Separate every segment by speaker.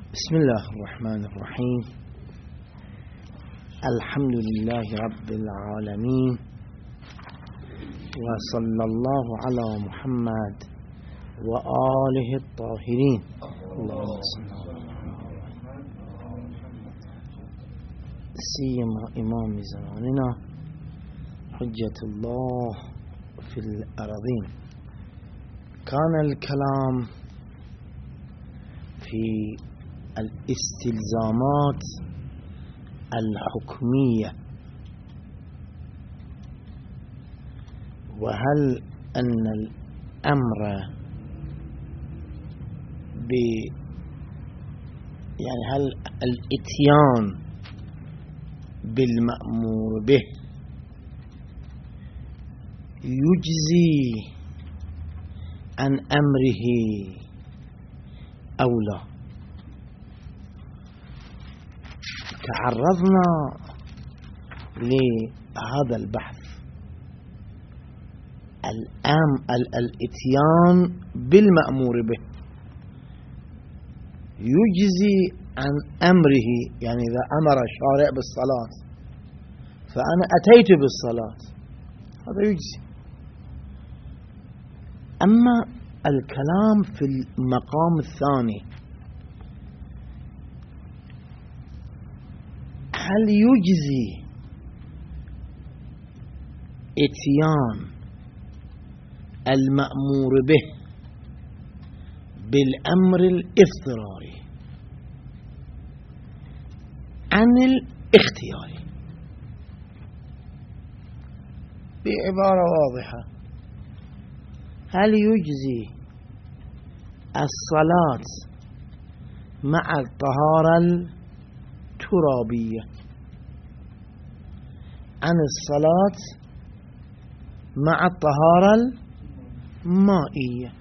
Speaker 1: بسم الله الرحمن الرحيم. الحمد لله رب العالمين، وصلى الله على محمد وآله الطاهرين. اللهم صل سيما إمام زماننا حجة الله في الأرضين. كان الكلام في الاستلزامات الحكمية، وهل أن الأمر يعني هل الإتيان بالمأمور به يجزي عن أمره أو لا؟ تعرضنا لهذا البحث. الاتيان بالمأمور به يجزي عن أمره، يعني إذا أمر الشارع بالصلاة فأنا أتيت بالصلاة هذا يجزي. أما الكلام في المقام الثاني، هل يجزي اتيان المأمور به بالأمر الاضطراري عن الاختياري؟ بعبارة واضحة، هل يجزي الصلاة مع الطهارة الترابية عن الصلاة مع الطهارة المائية؟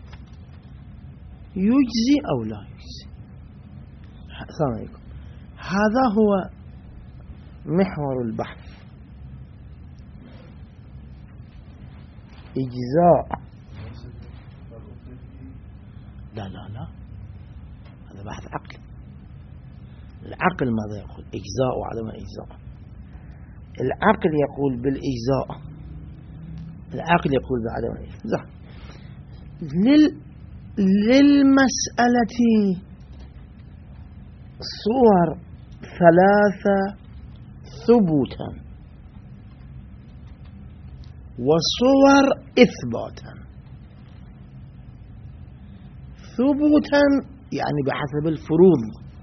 Speaker 1: يجزي أو لا يجزي؟ السلام عليكم. هذا هو محور البحث. إجزاء لا هذا بحث عقلي. العقل ماذا يقول؟ إجزاء وعدم إجزاء. العقل يقول بالإجزاء، العقل يقول بعدم الإجزاء. للمسألة صور ثلاثة ثبوتا وصور إثباتا. ثبوتا يعني بحسب الفروض،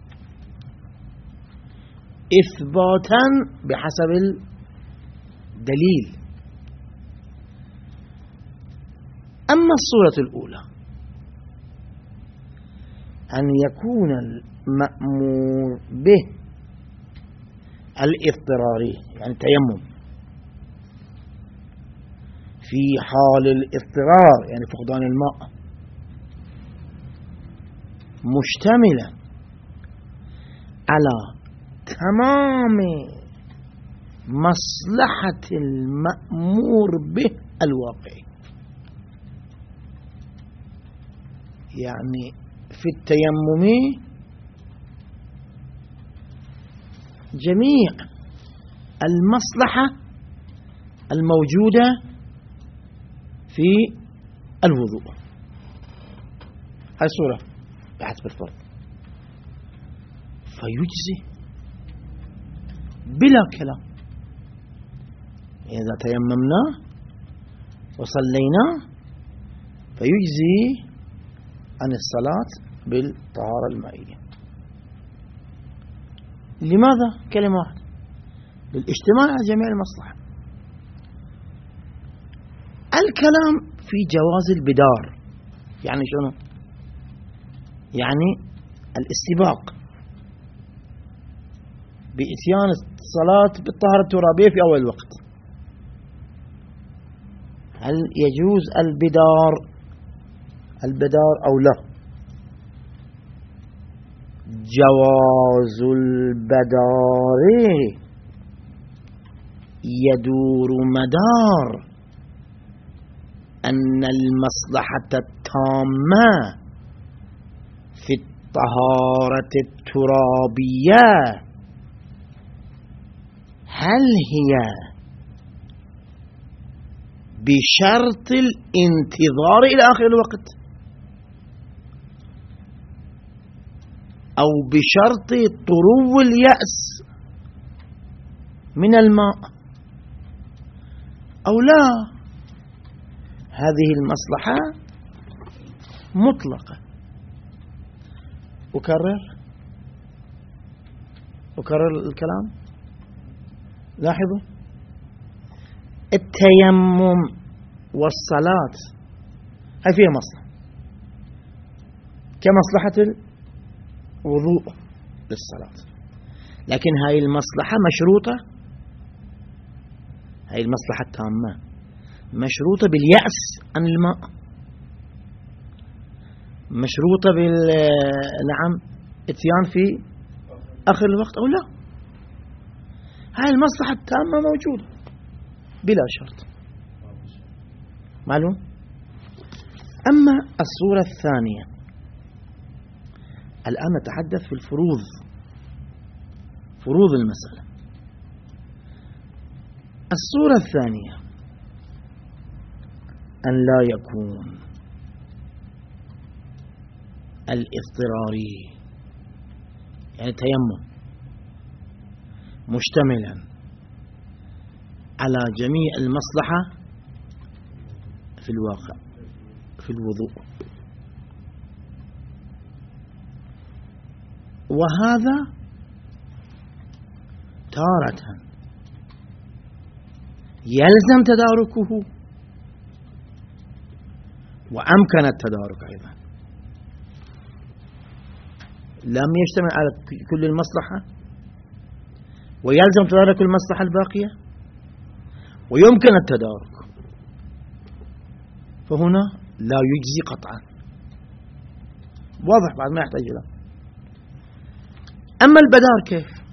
Speaker 1: إثباتا بحسب الدليل. أما الصورة الأولى أن يكون المأمور به الاضطراري، يعني التيمم في حال الاضطرار، يعني فقدان الماء، مشتملا على تمام مصلحة المأمور به الواقعي. يعني في التيمم جميع المصلحة الموجودة في الوضوء. هاي صورة بحسب الفرض، فيجزي بلا كلام. إذا تيممنا وصلينا فيجزي عن الصلاة بالطهارة المائية. لماذا؟ كلمة واحدة، للاجتماع على جميع المصلحة. الكلام في جواز البدار، يعني شنو؟ يعني الاستباق بإتيان الصلاة بالطهارة الترابية في أول الوقت. هل يجوز البدار أو لا؟ جواز البدار يدور مدار أن المصلحة التامة في الطهارة الترابية هل هي بشرط الانتظار إلى آخر الوقت أو بشرط طرو اليأس من الماء أو لا؟ هذه المصلحة مطلقة. أكرر الكلام. لاحظوا، التيمم والصلاة هاي فيها مصلحة كمصلحة الوضوء للصلاة، لكن هاي المصلحة مشروطة، هاي المصلحة التامة مشروطة باليأس عن الماء، مشروطة اتيان في آخر الوقت أو لا. هاي المصلحة التامة موجودة بلا شرط. معلوم؟ أما الصورة الثانية، الآن نتحدث في الفروض، فروض المسألة. الصورة الثانية أن لا يكون الاضطراري يعني التيمم مشتملا على جميع المصلحة في الواقع في الوضوء، وهذا تارة يلزم تداركه وأمكن التدارك أيضا، لم يشتمل على كل المصلحة ويلزم تدارك المصلحة الباقية ويمكن التدارك، فهنا لا يجزي قطعا. واضح بعد ما يحتاج إلى. أما البدار كيف؟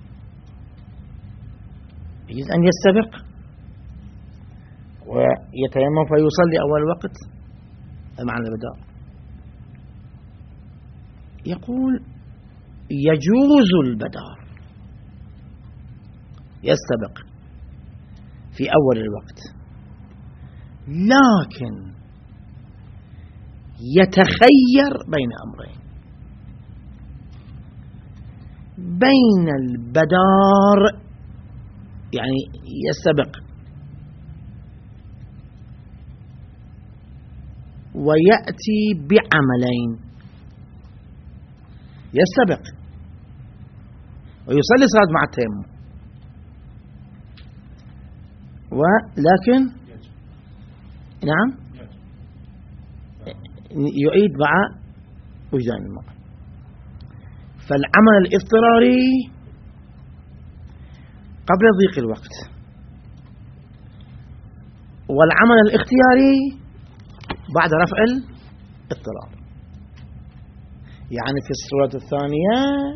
Speaker 1: يجوز أن يستبق ويتيمم فيصلي أول وقت. معنى البدار يقول يجوز البدار، يستبق في أول الوقت، لكن يتخير بين أمرين: بين البدار يعني يستبق ويأتي بعملين، يستبق ويصلي صلاة مع التيمم، ولكن نعم يعيد مع وجدان الماء. فالعمل الاضطراري قبل ضيق الوقت، والعمل الاختياري بعد رفع الاضطرار. يعني في الصورة الثانية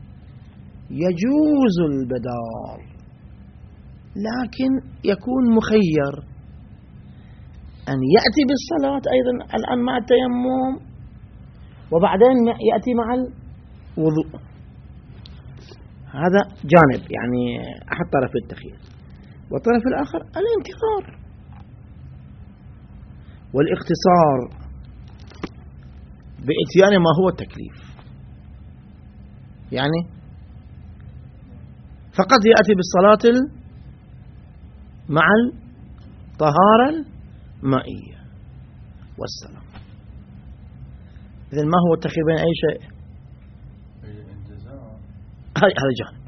Speaker 1: يجوز البدار لكن يكون مخير أن يأتي بالصلاة أيضا الآن مع التيمم وبعدين يأتي مع الوضوء. هذا جانب يعني أحد طرف التخيير، والطرف الآخر الانتظار والاختصار بإتيان ما هو التكليف، يعني فقط يأتي بالصلاة مع الطهارة المائية والسلام. إذن ما هو التخيير بين أي شيء؟ هذا جانب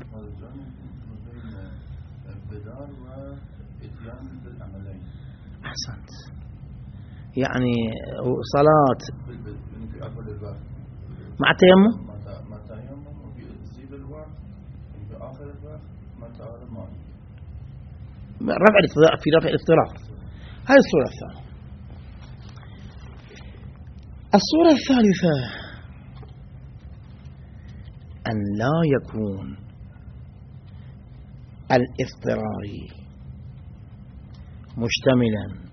Speaker 1: أحسنت. يعني صلاة مع التيمم رفع الاضطرار في رفع الاضطرار. هذه الصورة الثانية. الصورة الثالثة أن لا يكون الاضطراري مشتملا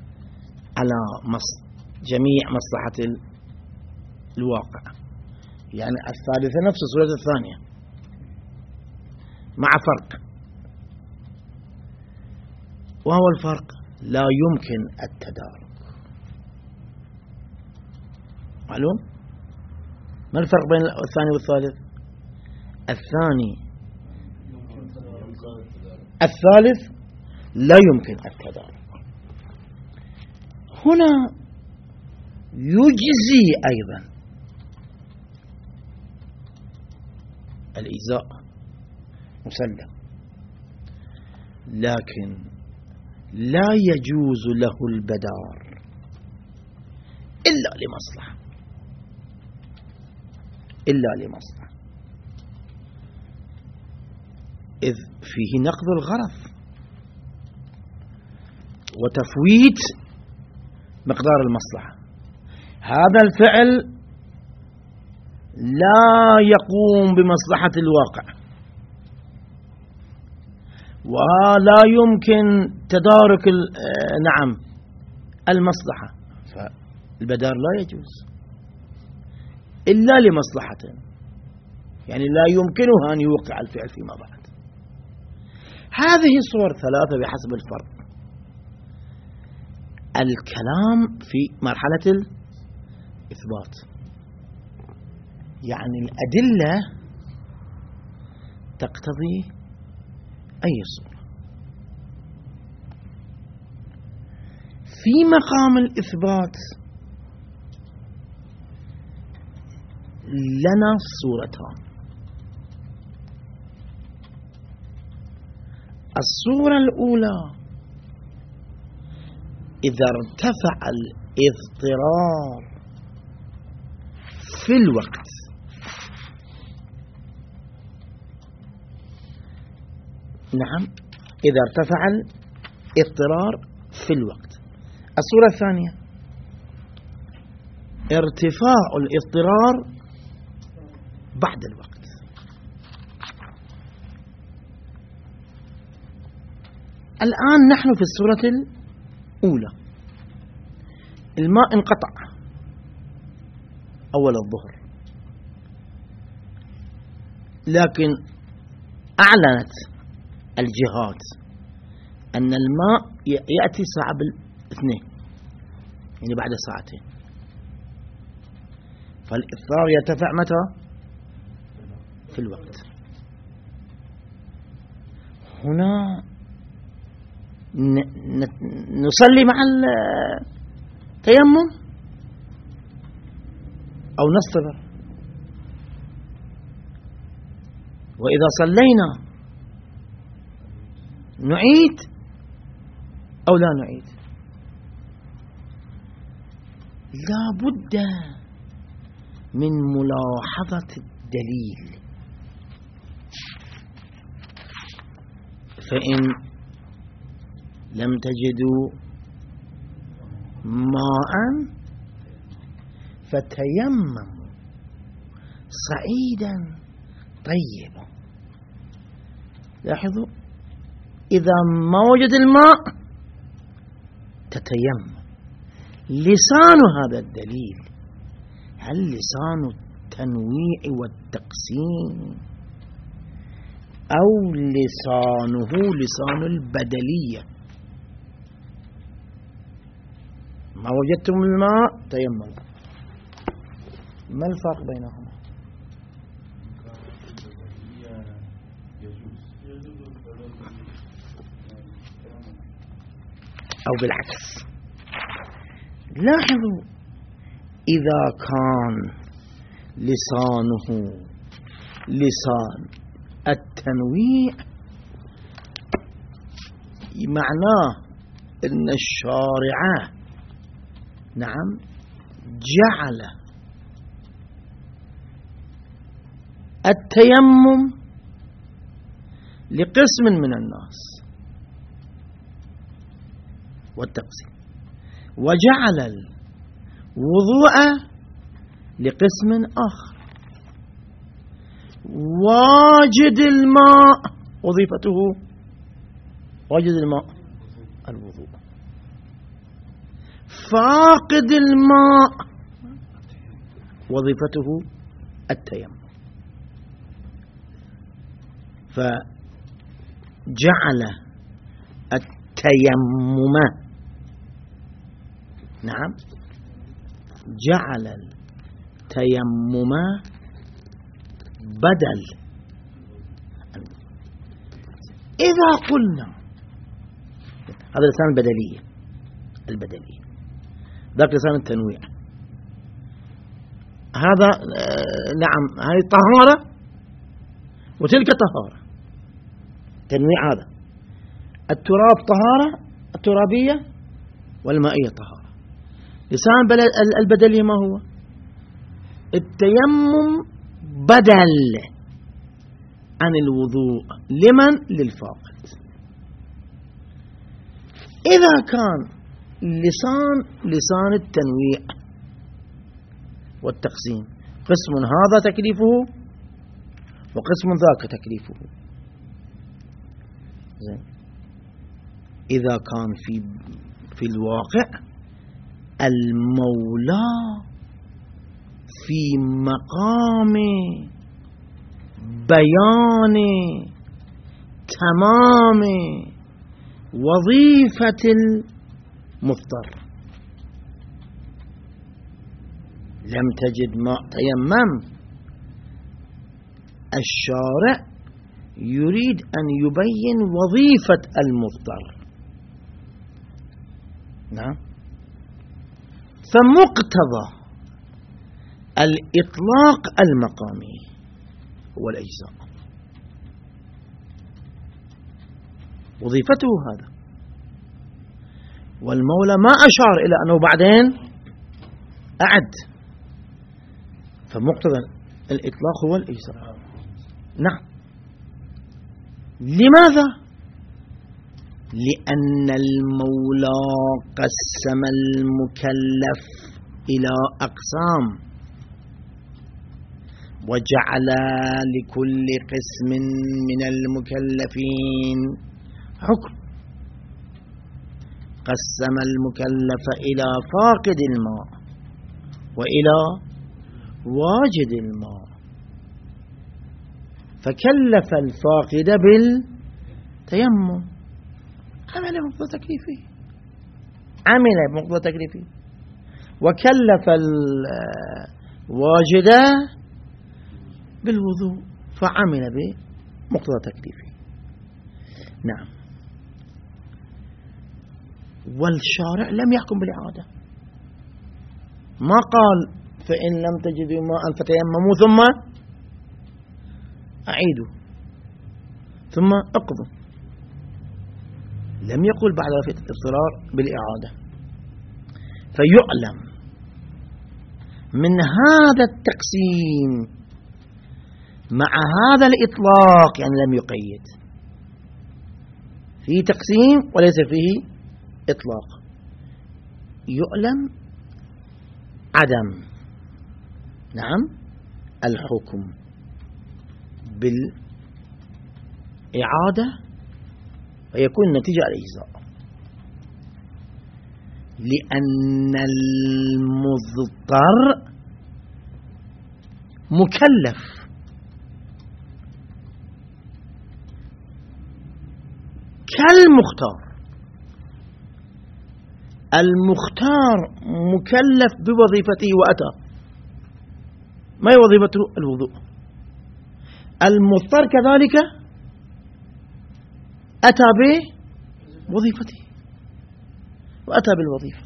Speaker 1: على جميع مصلحة الواقع، يعني الثالثة نفس الصورة الثانية مع فرق، وهو الفرق لا يمكن التدارك. معلوم؟ ما الفرق بين الثاني والثالث؟ الثالث لا يمكن التدارك. هنا يجزي أيضا الإجزاء مسلم، لكن لا يجوز له البدار إلا لمصلحة، إذ فيه نقض الغرض وتفويت مقدار المصلحة. هذا الفعل لا يقوم بمصلحة الواقع، ولا يمكن تدارك المصلحة، فالبدار لا يجوز إلا لمصلحة، يعني لا يمكنها أن يوقع الفعل فيما بعد. هذه الصور ثلاثة بحسب الفرق. الكلام في مرحلة الإثبات، يعني الأدلة تقتضي أي صورة. في مقام الإثبات لنا صورتان. الصورة الأولى إذا ارتفع الاضطرار في الوقت، نعم، إذا ارتفع الاضطرار في الوقت. الصورة الثانية ارتفاع الاضطرار بعد الوقت. الآن نحن في الصورة الأولى، الماء انقطع أول الظهر، لكن أعلنت الجهات أن الماء يأتي الساعة 2، يعني بعد ساعتين، فالإضطرار يرتفع متى؟ في الوقت. هنا نصلي مع التيمم أو نصطبر؟ وإذا صلينا نعيد أو لا نعيد؟ لا بد من ملاحظة الدليل. فإن لم تجدوا ماء فتيمموا صعيدا طيبا. لاحظوا، إذا ما وجد الماء تتيمم. لسان هذا الدليل هل لسان التنويع والتقسيم أو لسانه لسان البدلية؟ ما وجدتم الماء تيمموا. ما الفرق بينهما؟ أو بالعكس. لاحظوا، إذا كان لسانه لسان التنويع معناه أن الشارع نعم جعل التيمم لقسم من الناس والتقسيم، وجعل الوضوء لقسم آخر. واجد الماء وظيفته واجد الماء الوضوء، فاقد الماء وظيفته التيمم. فجعل التيمم، نعم، جعل التيمم بدل. إذا قلنا هذا لسان البدلية، ذاك لسان التنويع. هذا نعم، هذه طهارة وتلك طهارة، تنويع. هذا التراب طهارة الترابية والمائية طهارة. لسان البدلية ما هو؟ التيمم بدل عن الوضوء. لمن؟ للفاقد. إذا كان لسان التنويع والتقسيم، قسم هذا تكليفه وقسم ذاك تكليفه. زين. إذا كان في الواقع المولى في مقام بيان تمام وظيفة المفطر، لم تجد ماء تيمم، الشارع يريد أن يبين وظيفة المفطر. نعم. فمقتضى الإطلاق المقامي هو الإجزاء، وظيفته هذا. والمولى ما أشار إلى أنه بعدين أعد، فمقتضى الإطلاق هو الإجزاء. نعم. لماذا؟ لأن المولى قسم المكلف إلى أقسام، وجعل لكل قسم من المكلفين حكم. قسم المكلف إلى فاقد الماء وإلى واجد الماء، فكلف الفاقد بالتيمم، عمل بمقتضى تكليفه، وكلف الواجد بالوضوء فعمل بمقتضى تكليفه. نعم. والشارع لم يحكم بالإعادة، ما قال فإن لم تجدوا ماء فتيمموا ثم أعيدوا ثم اقضوا، لم يقل بعد الاضطرار بالإعادة. فيعلم من هذا التقسيم مع هذا الإطلاق، يعني لم يقيد، فيه تقسيم وليس فيه إطلاق، يعلم عدم نعم الحكم بالإعادة، ويكون النتيجة الإجزاء، لأن المضطر مكلف كالمختار. المختار مكلف بوظيفته وأتى، ما هي وظيفته؟ الوضوء. المضطر كذلك أتى بوظيفته وأتى بالوظيفة.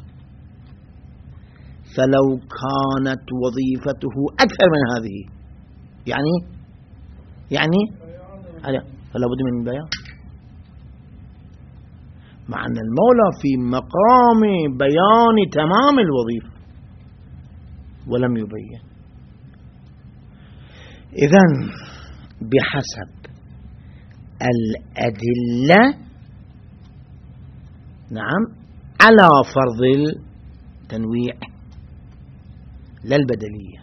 Speaker 1: فلو كانت وظيفته أكثر من هذه يعني فلا بد من بيان، مع أن المولى في مقام بيان تمام الوظيفة ولم يبين. إذن بحسب الأدلة نعم على فرض التنويع لا البدلية،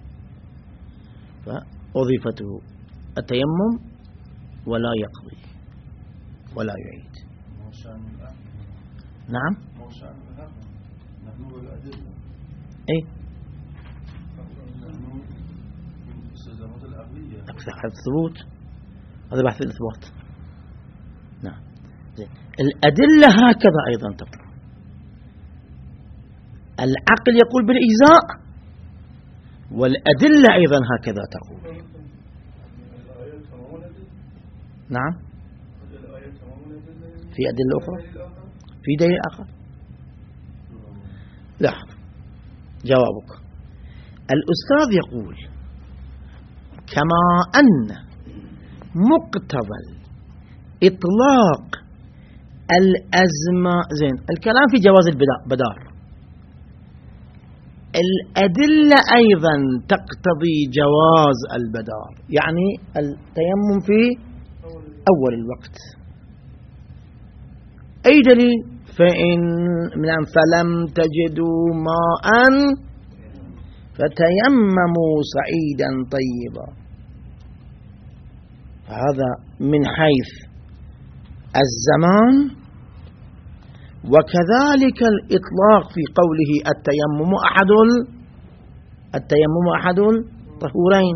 Speaker 1: فوظيفته التيمم ولا يقضي ولا يعيد. نعم. أي الثبوت، هذا بحث الإثبات. نعم. الأدلة هكذا أيضا تقول. العقل يقول بالإجزاء، والأدلة أيضا هكذا تقول. نعم. في أدلة أخرى، في دليل آخر. لاحظ جوابك. الأستاذ يقول كما أن مقتضى إطلاق الأزمة، زين الكلام في جواز البدار، الأدلة أيضا تقتضي جواز البدار، يعني التيمم في أول الوقت. أي دليل؟ فلم تجدوا ماء فتيمموا صعيدا طيبا. هذا من حيث الزمان، وكذلك الإطلاق في قوله التيمم أحد الطهورين،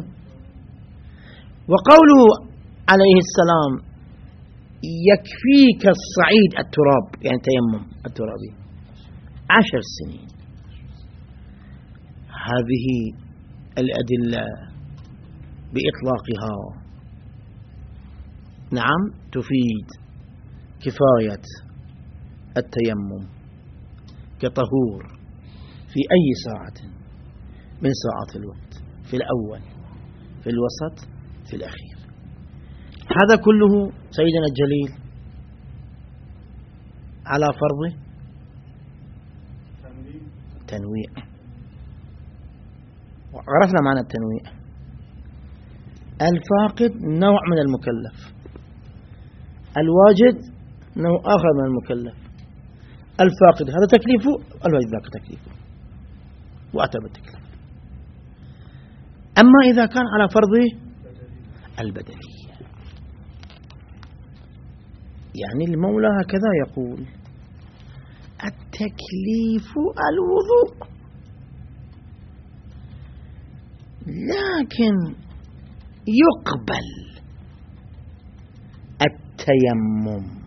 Speaker 1: وقوله عليه السلام يكفيك الصعيد التراب، يعني تيمم الترابي 10 سنين. هذه الأدلة بإطلاقها نعم تفيد كفاية التيمم كطهور في أي ساعة من ساعات الوقت، في الأول، في الوسط، في الأخير. هذا كله سيدنا الجليل على فرض تنويع. وعرفنا معنى التنويع. الفاقد نوع من المكلف، الواجد نوع آخر من المكلف. الفاقد هذا تكليفه، الواجد ذاك تكليفه، وأتى بالتكليف. أما إذا كان على فرض البدلية، يعني المولى هكذا يقول التكليف الوضوء، لكن يقبل التيمم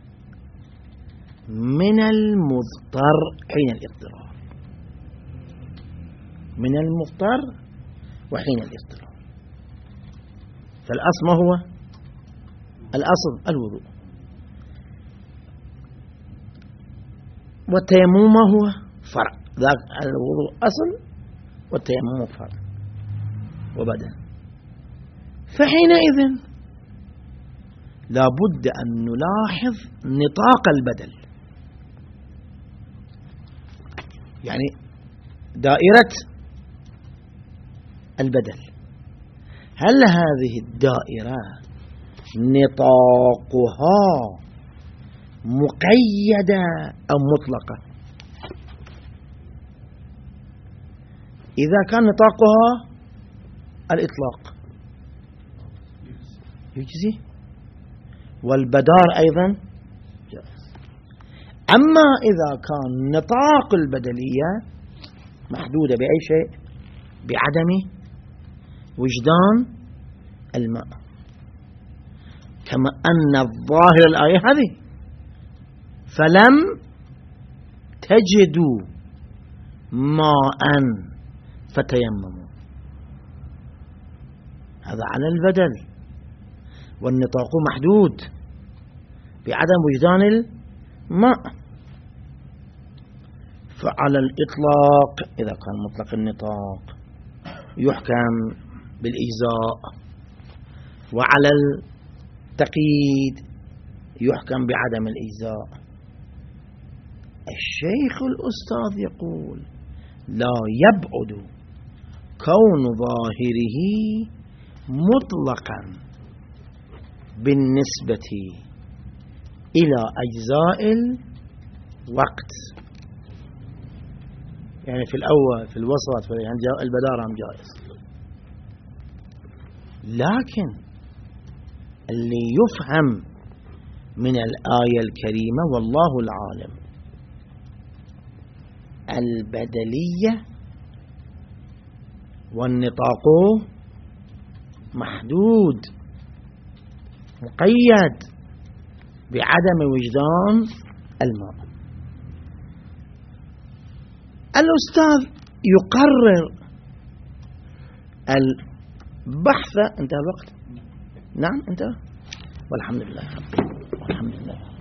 Speaker 1: من المضطر حين الاضطرار، من المضطر وحين الاضطرار. فالأصل ما هو؟ الأصل الوضوء، والتيمم ما هو؟ فرع. ذاك الوضوء أصل والتيمم فرع وبدل. فحينئذ لا بد أن نلاحظ نطاق البدل، يعني دائرة البدل، هل هذه الدائرة نطاقها مقيدة أو مطلقة؟ إذا كان نطاقها الإطلاق يجزي، والبدار أيضا جائز. أما إذا كان نطاق البدلية محدودة بأي شيء، بعدم وجدان الماء، كما أن الظاهر الآية هذه فلم تجدوا ماء فتيمموا، هذا على البدل، والنطاق محدود بعدم وجدان الماء. فعلى الإطلاق إذا كان مطلق النطاق يحكم بالإجزاء، وعلى التقييد يحكم بعدم الإجزاء. الشيخ الأستاذ يقول لا يبعد كون ظاهره مطلقا بالنسبة إلى أجزاء الوقت، يعني في الأول في الوسط يعني البدار هم جائز، لكن اللي يفهم من الآية الكريمة والله العالم البدلية والنطاق محدود مقيد بعدم وجدان الماء. الأستاذ يقرر البحث. انتهى الوقت؟ نعم انتهى، والحمد لله والحمد لله.